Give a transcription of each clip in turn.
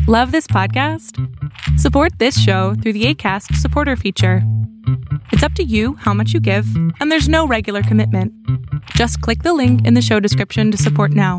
Love this podcast? Support this show through the Acast supporter feature. It's up to you how much you give, and there's no regular commitment. Just click the link in the show description to support now.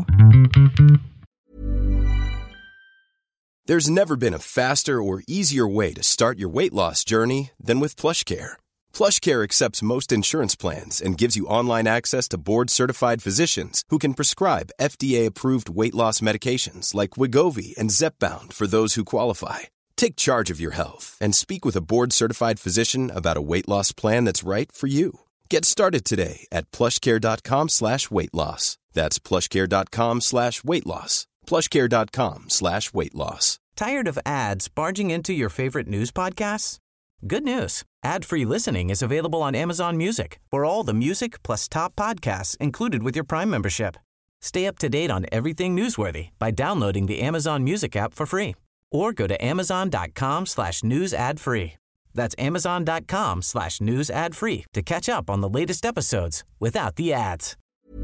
There's never been a faster or easier way to start your weight loss journey than with PlushCare. PlushCare accepts most insurance plans and gives you online access to board-certified physicians who can prescribe FDA-approved weight loss medications like Wegovy and Zepbound for those who qualify. Take charge of your health and speak with a board-certified physician about a weight loss plan that's right for you. Get started today at plushcare.com/weight loss. That's plushcare.com/weight loss. plushcare.com/weight loss. Tired of ads barging into your favorite news podcasts? Good news. Ad-free listening is available on Amazon Music for all the music plus top podcasts included with your Prime membership. Stay up to date on everything newsworthy by downloading the Amazon Music app for free or go to amazon.com/news ad free. That's amazon.com/news ad free to catch up on the latest episodes without the ads.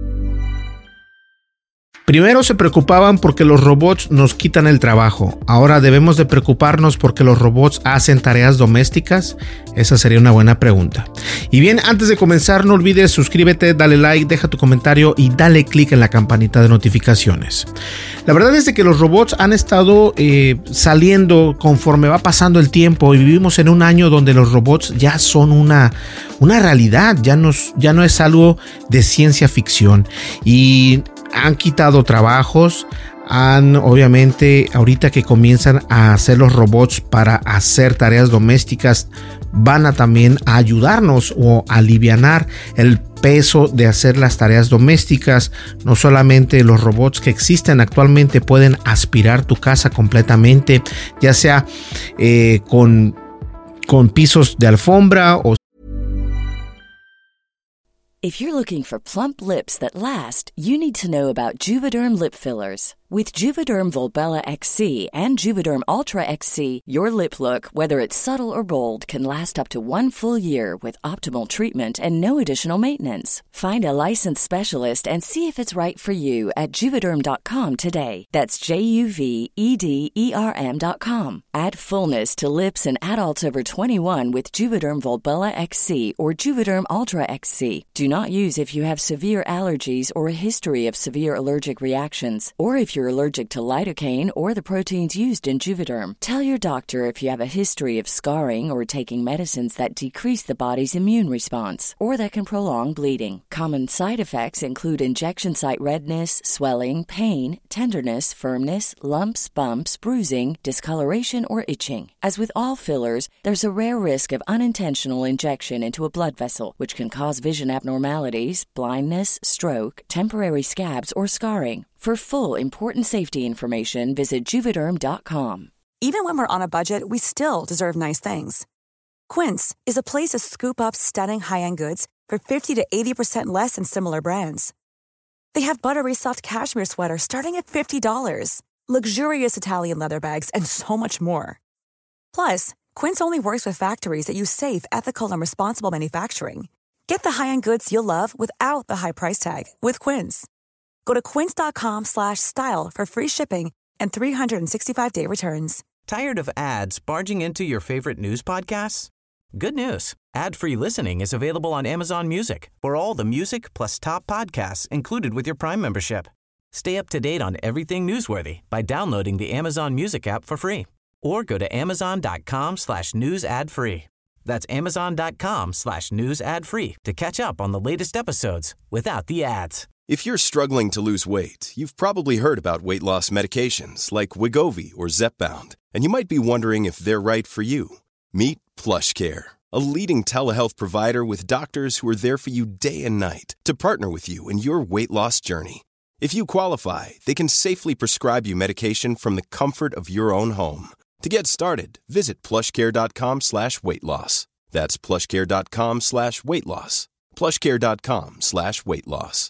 Primero se preocupaban porque los robots nos quitan el trabajo. Ahora debemos de preocuparnos porque los robots hacen tareas domésticas. Esa sería una buena pregunta. Y bien, antes de comenzar, no olvides suscríbete, dale like, deja tu comentario y dale click en la campanita de notificaciones. La verdad es de que los robots han estado saliendo conforme va pasando el tiempo y vivimos en un año donde los robots ya son una realidad, ya no es algo de ciencia ficción y han quitado trabajos, obviamente ahorita que comienzan a hacer los robots para hacer tareas domésticas, van a también a ayudarnos o alivianar el peso de hacer las tareas domésticas. No solamente los robots que existen actualmente pueden aspirar tu casa completamente, ya sea con pisos de alfombra o... If you're looking for plump lips that last, you need to know about Juvederm lip fillers. With Juvederm Volbella XC and Juvederm Ultra XC, your lip look, whether it's subtle or bold, can last up to 1 full year with optimal treatment and no additional maintenance. Find a licensed specialist and see if it's right for you at Juvederm.com today. That's JUVEDERM.com. Add fullness to lips in adults over 21 with Juvederm Volbella XC or Juvederm Ultra XC. Do not use if you have severe allergies or a history of severe allergic reactions, or if you're allergic to lidocaine or the proteins used in Juvederm. Tell your doctor if you have a history of scarring or taking medicines that decrease the body's immune response or that can prolong bleeding. Common side effects include injection site redness, swelling, pain, tenderness, firmness, lumps, bumps, bruising, discoloration, or itching. As with all fillers, there's a rare risk of unintentional injection into a blood vessel, which can cause vision abnormalities, blindness, stroke, temporary scabs, or scarring. For full, important safety information, visit Juvederm.com. Even when we're on a budget, we still deserve nice things. Quince is a place to scoop up stunning high-end goods for 50 to 80% less than similar brands. They have buttery soft cashmere sweaters starting at $50, luxurious Italian leather bags, and so much more. Plus, Quince only works with factories that use safe, ethical, and responsible manufacturing. Get the high-end goods you'll love without the high price tag with Quince. Go to quince.com/style for free shipping and 365-day returns. Tired of ads barging into your favorite news podcasts? Good news. Ad-free listening is available on Amazon Music for all the music plus top podcasts included with your Prime membership. Stay up to date on everything newsworthy by downloading the Amazon Music app for free or go to amazon.com/news ad free. That's amazon.com/news ad free to catch up on the latest episodes without the ads. If you're struggling to lose weight, you've probably heard about weight loss medications like Wegovy or Zepbound, and you might be wondering if they're right for you. Meet PlushCare, a leading telehealth provider with doctors who are there for you day and night to partner with you in your weight loss journey. If you qualify, they can safely prescribe you medication from the comfort of your own home. To get started, visit plushcare.com/weight loss. That's plushcare.com/weight loss. plushcare.com/weight loss.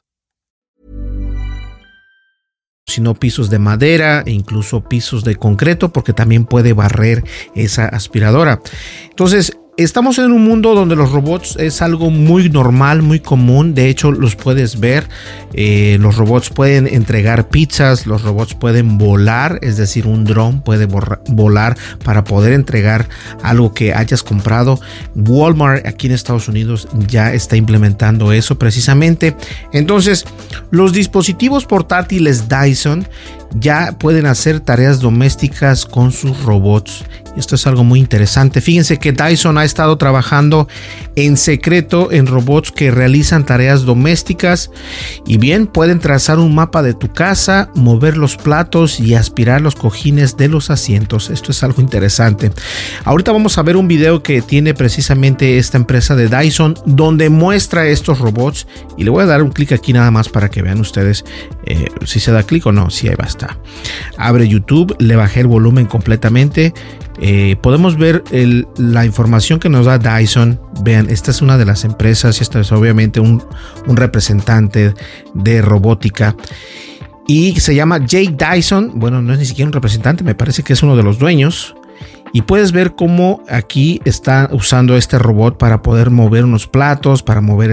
Sino pisos de madera e incluso pisos de concreto, porque también puede barrer esa aspiradora. Entonces, estamos en un mundo donde los robots es algo muy normal, muy común. De hecho, los puedes ver. Los robots pueden entregar pizzas, los robots pueden volar, es decir, un dron puede volar para poder entregar algo que hayas comprado. Walmart aquí en Estados Unidos ya está implementando eso precisamente. Entonces, los dispositivos portátiles Dyson ya pueden hacer tareas domésticas con sus robots. Esto es algo muy interesante. Fíjense que Dyson ha estado trabajando en secreto en robots que realizan tareas domésticas y bien pueden trazar un mapa de tu casa, mover los platos y aspirar los cojines de los asientos. Esto es algo interesante. Ahorita vamos a ver un video que tiene precisamente esta empresa de Dyson donde muestra estos robots y le voy a dar un clic aquí nada más para que vean ustedes si se da clic o no. Sí, ahí va a estar. Abre YouTube, le bajé el volumen completamente. Podemos ver la información que nos da Dyson. Vean, esta es una de las empresas y esta es obviamente un representante de robótica y se llama Jake Dyson. Bueno, no es ni siquiera un representante, me parece que es uno de los dueños. Y puedes ver cómo aquí está usando este robot para poder mover unos platos, para mover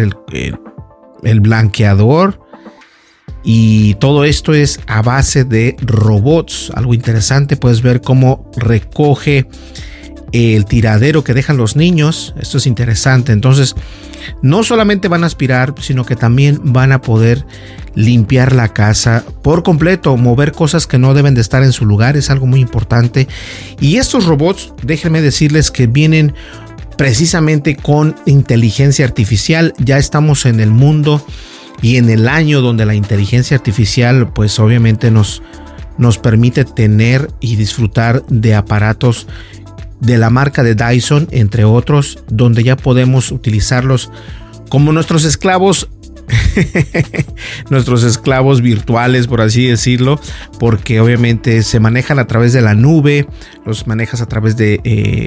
el blanqueador. Y todo esto es a base de robots. Algo interesante, puedes ver cómo recoge el tiradero que dejan los niños. Esto es interesante. Entonces, no solamente van a aspirar, sino que también van a poder limpiar la casa por completo, mover cosas que no deben de estar en su lugar. Es algo muy importante. Y estos robots, déjenme decirles que vienen precisamente con inteligencia artificial. Ya estamos en el mundo y en el año donde la inteligencia artificial pues obviamente nos permite tener y disfrutar de aparatos de la marca de Dyson, entre otros, donde ya podemos utilizarlos como nuestros esclavos nuestros esclavos virtuales, por así decirlo, porque obviamente se manejan a través de la nube, los manejas a través de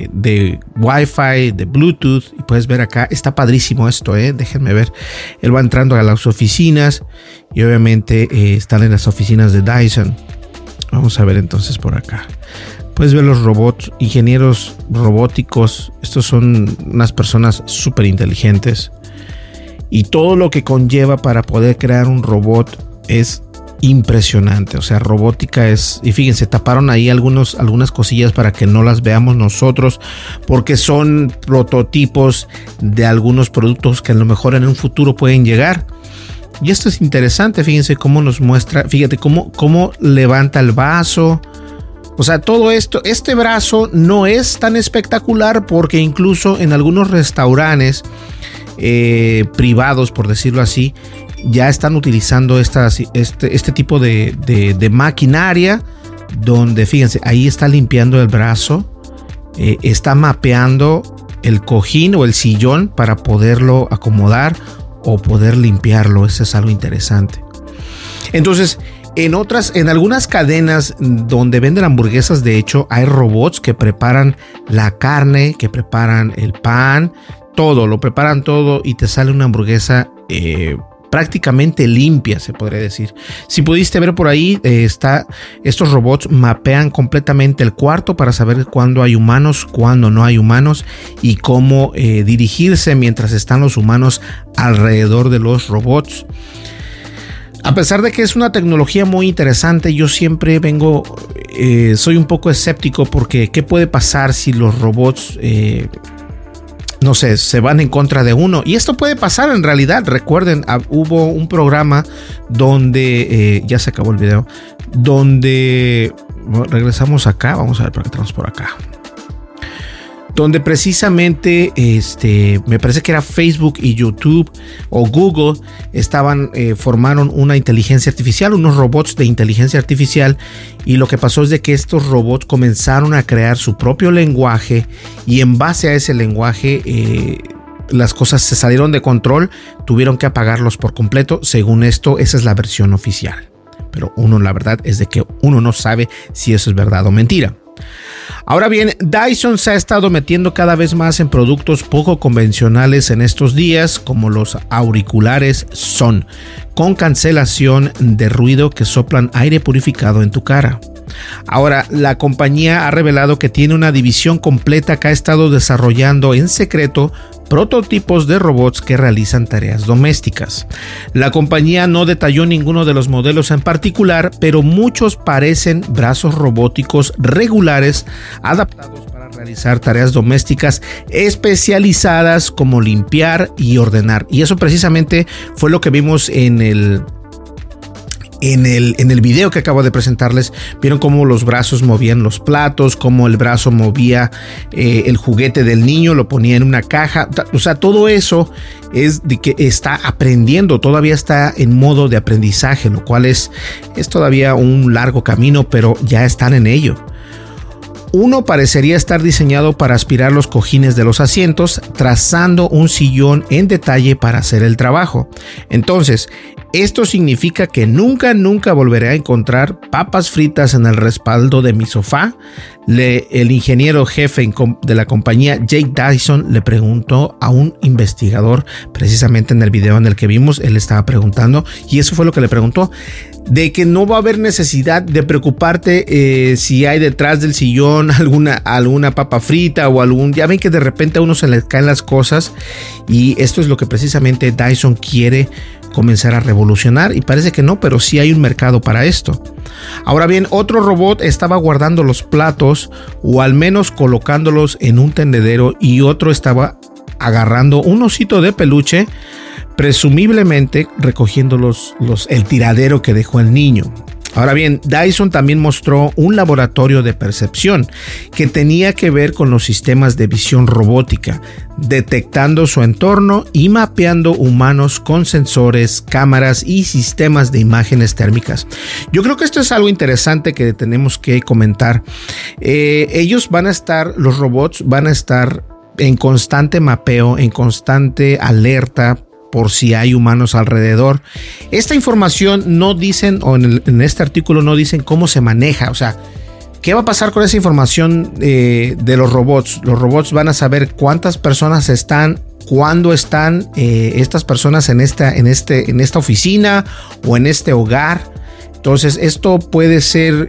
Wi-Fi, de Bluetooth, y puedes ver acá, está padrísimo esto, déjenme ver, él va entrando a las oficinas y obviamente están en las oficinas de Dyson. Vamos a ver entonces por acá. Puedes ver los robots, ingenieros robóticos, estos son unas personas súper inteligentes. Y todo lo que conlleva para poder crear un robot es impresionante. O sea, robótica es... Y fíjense, taparon ahí algunas cosillas para que no las veamos nosotros, porque son prototipos de algunos productos que a lo mejor en un futuro pueden llegar. Y esto es interesante, fíjense cómo nos muestra, fíjate cómo levanta el vaso. O sea, todo esto, este brazo no es tan espectacular porque incluso en algunos restaurantes privados, por decirlo así, ya están utilizando este tipo de maquinaria donde, fíjense, ahí está limpiando el brazo, está mapeando el cojín o el sillón para poderlo acomodar o poder limpiarlo. Eso es algo interesante. Entonces, en algunas cadenas donde venden hamburguesas, de hecho, hay robots que preparan la carne, que preparan el pan, todo, lo preparan todo y te sale una hamburguesa prácticamente limpia, se podría decir. Si pudiste ver por ahí, estos robots mapean completamente el cuarto para saber cuándo hay humanos, cuándo no hay humanos y cómo dirigirse mientras están los humanos alrededor de los robots. A pesar de que es una tecnología muy interesante, yo siempre soy un poco escéptico porque ¿qué puede pasar si los robots no sé, se van en contra de uno? Y esto puede pasar en realidad. Recuerden, hubo un programa donde ya se acabó el video, donde regresamos acá, vamos a ver para qué tenemos por acá, donde precisamente me parece que era Facebook y YouTube o Google formaron una inteligencia artificial, unos robots de inteligencia artificial, y lo que pasó es de que estos robots comenzaron a crear su propio lenguaje y en base a ese lenguaje las cosas se salieron de control, tuvieron que apagarlos por completo. Según esto, esa es la versión oficial, pero la verdad es de que uno no sabe si eso es verdad o mentira. Ahora bien, Dyson se ha estado metiendo cada vez más en productos poco convencionales en estos días, como los auriculares Son, con cancelación de ruido que soplan aire purificado en tu cara. Ahora, la compañía ha revelado que tiene una división completa que ha estado desarrollando en secreto prototipos de robots que realizan tareas domésticas. La compañía no detalló ninguno de los modelos en particular, pero muchos parecen brazos robóticos regulares adaptados para realizar tareas domésticas especializadas como limpiar y ordenar. Y eso precisamente fue lo que vimos en el video que acabo de presentarles. Vieron cómo los brazos movían los platos, cómo el brazo movía el juguete del niño, lo ponía en una caja. O sea, todo eso es de que está aprendiendo, todavía está en modo de aprendizaje, lo cual es todavía un largo camino, pero ya están en ello. Uno parecería estar diseñado para aspirar los cojines de los asientos, trazando un sillón en detalle para hacer el trabajo. Entonces, esto significa que nunca volveré a encontrar papas fritas en el respaldo de mi sofá. El ingeniero jefe de la compañía, Jake Dyson, le preguntó a un investigador, precisamente en el video en el que vimos, él estaba preguntando, y eso fue lo que le preguntó, de que no va a haber necesidad de preocuparte si hay detrás del sillón alguna papa frita o ya ven que de repente a uno se le caen las cosas, y esto es lo que precisamente Dyson quiere comenzar a revolucionar, y parece que no, pero sí hay un mercado para esto. Ahora bien, otro robot estaba guardando los platos o al menos colocándolos en un tendedero, y otro estaba agarrando un osito de peluche, presumiblemente recogiendo el tiradero que dejó el niño. Ahora bien, Dyson también mostró un laboratorio de percepción que tenía que ver con los sistemas de visión robótica, detectando su entorno y mapeando humanos con sensores, cámaras y sistemas de imágenes térmicas. Yo creo que esto es algo interesante que tenemos que comentar. Los robots van a estar en constante mapeo, en constante alerta por si hay humanos alrededor. Esta información no dicen, o en este artículo no dicen cómo se maneja, o sea, ¿qué va a pasar con esa información de los robots? Los robots van a saber cuántas personas están, cuándo están estas personas en esta oficina o en este hogar. Entonces, esto puede ser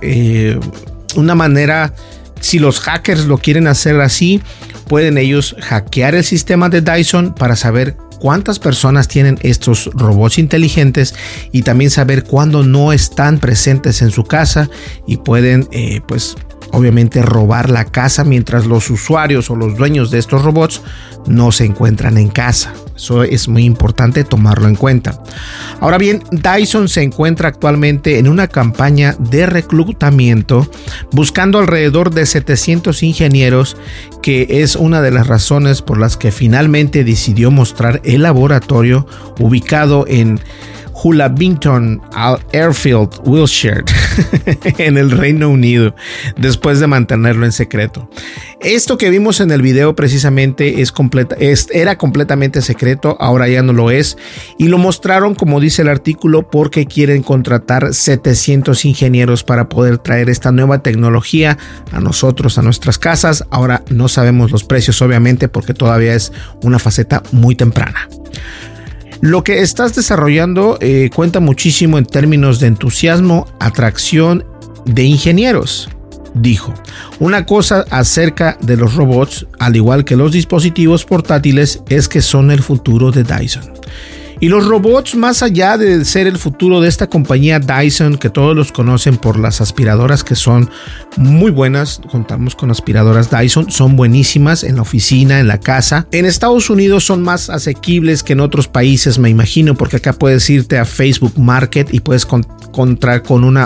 una manera, si los hackers lo quieren hacer así, pueden ellos hackear el sistema de Dyson para saber cuántas personas tienen estos robots inteligentes y también saber cuándo no están presentes en su casa, y pueden pues obviamente robar la casa mientras los usuarios o los dueños de estos robots no se encuentran en casa. Eso es muy importante tomarlo en cuenta. Ahora bien, Dyson se encuentra actualmente en una campaña de reclutamiento buscando alrededor de 700 ingenieros, que es una de las razones por las que finalmente decidió mostrar el laboratorio ubicado en Hulabington Airfield, Wiltshire, en el Reino Unido, después de mantenerlo en secreto. Esto que vimos en el video precisamente era completamente secreto, ahora ya no lo es, y lo mostraron, como dice el artículo, porque quieren contratar 700 ingenieros para poder traer esta nueva tecnología a nosotros, a nuestras casas. Ahora no sabemos los precios, obviamente, porque todavía es una faceta muy temprana. Lo que estás desarrollando cuenta muchísimo en términos de entusiasmo, atracción de ingenieros, dijo. Una cosa acerca de los robots, al igual que los dispositivos portátiles, es que son el futuro de Dyson. Y los robots, más allá de ser el futuro de esta compañía Dyson, que todos los conocen por las aspiradoras que son muy buenas, contamos con aspiradoras Dyson, son buenísimas en la oficina, en la casa. En Estados Unidos son más asequibles que en otros países, me imagino, porque acá puedes irte a Facebook Market y puedes comprar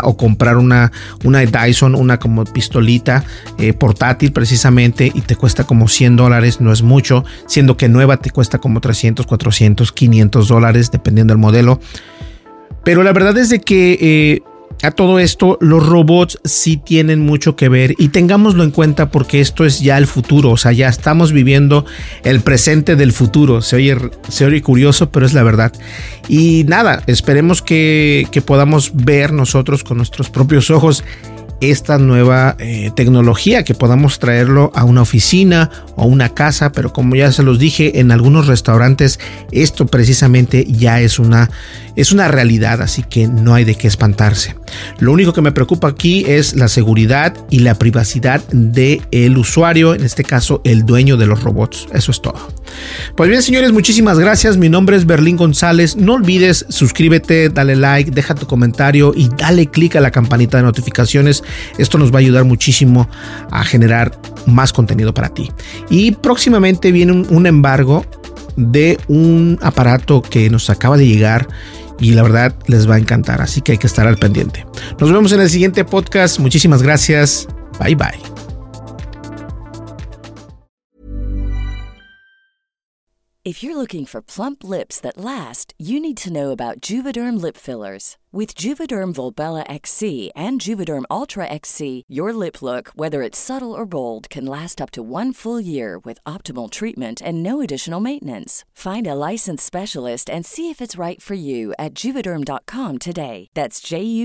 una Dyson, una como pistolita portátil precisamente, y te cuesta como $100, no es mucho, siendo que nueva te cuesta como $300, $400, $500, dependiendo del modelo. Pero la verdad es de que a todo esto los robots sí tienen mucho que ver, y tengámoslo en cuenta porque esto es ya el futuro. O sea, ya estamos viviendo el presente del futuro. Se oye curioso, pero es la verdad. Y nada, esperemos que podamos ver nosotros con nuestros propios ojos esta nueva tecnología, que podamos traerlo a una oficina o a una casa. Pero como ya se los dije, en algunos restaurantes esto precisamente ya es una Es una realidad, así que no hay de qué espantarse. Lo único que me preocupa aquí es la seguridad y la privacidad del usuario, en este caso el dueño de los robots. Eso es todo. Pues bien, señores, muchísimas gracias. Mi nombre es Berlín González. No olvides suscríbete, dale like, deja tu comentario y dale click a la campanita de notificaciones. Esto nos va a ayudar muchísimo a generar más contenido para ti. Y próximamente viene un embargo de un aparato que nos acaba de llegar y la verdad les va a encantar, así que hay que estar al pendiente. Nos vemos en el siguiente podcast. Muchísimas gracias. Bye bye. If you're looking for plump lips that last, you need to know about Juvederm lip fillers. With Juvederm Volbella XC and Juvederm Ultra XC, your lip look, whether it's subtle or bold, can last up to 1 full year with optimal treatment and no additional maintenance. Find a licensed specialist and see if it's right for you at Juvederm.com today. That's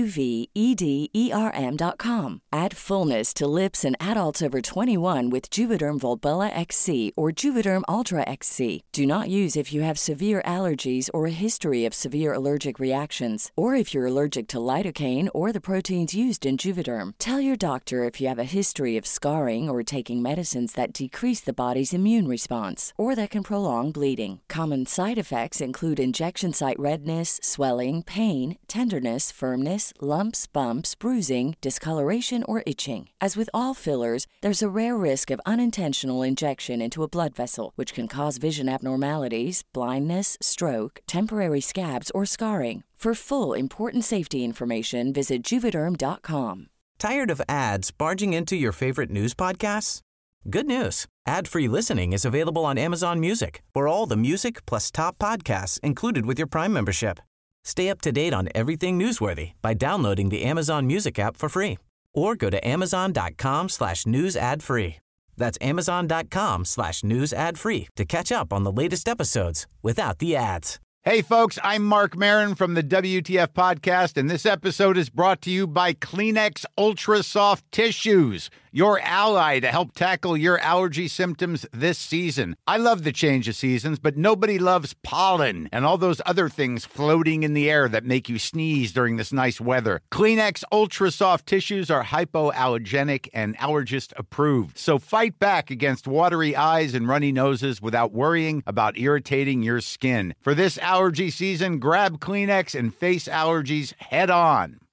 JUVEDERM.com. Add fullness to lips in adults over 21 with Juvederm Volbella XC or Juvederm Ultra XC. Do not use if you have severe allergies or a history of severe allergic reactions, or if you're allergic to lidocaine or the proteins used in Juvederm. Tell your doctor if you have a history of scarring or taking medicines that decrease the body's immune response or that can prolong bleeding. Common side effects include injection site redness, swelling, pain, tenderness, firmness, lumps, bumps, bruising, discoloration, or itching. As with all fillers, there's a rare risk of unintentional injection into a blood vessel, which can cause vision abnormalities, blindness, stroke, temporary scabs, or scarring. For full, important safety information, visit Juvederm.com. Tired of ads barging into your favorite news podcasts? Good news. Ad-free listening is available on Amazon Music for all the music plus top podcasts included with your Prime membership. Stay up to date on everything newsworthy by downloading the Amazon Music app for free or go to amazon.com/news ad free. That's amazon.com/news ad free to catch up on the latest episodes without the ads. Hey, folks, I'm Mark Maron from the WTF Podcast, and this episode is brought to you by Kleenex Ultra Soft Tissues, your ally to help tackle your allergy symptoms this season. I love the change of seasons, but nobody loves pollen and all those other things floating in the air that make you sneeze during this nice weather. Kleenex Ultra Soft Tissues are hypoallergenic and allergist approved, so fight back against watery eyes and runny noses without worrying about irritating your skin. For this allergy season, grab Kleenex and face allergies head on.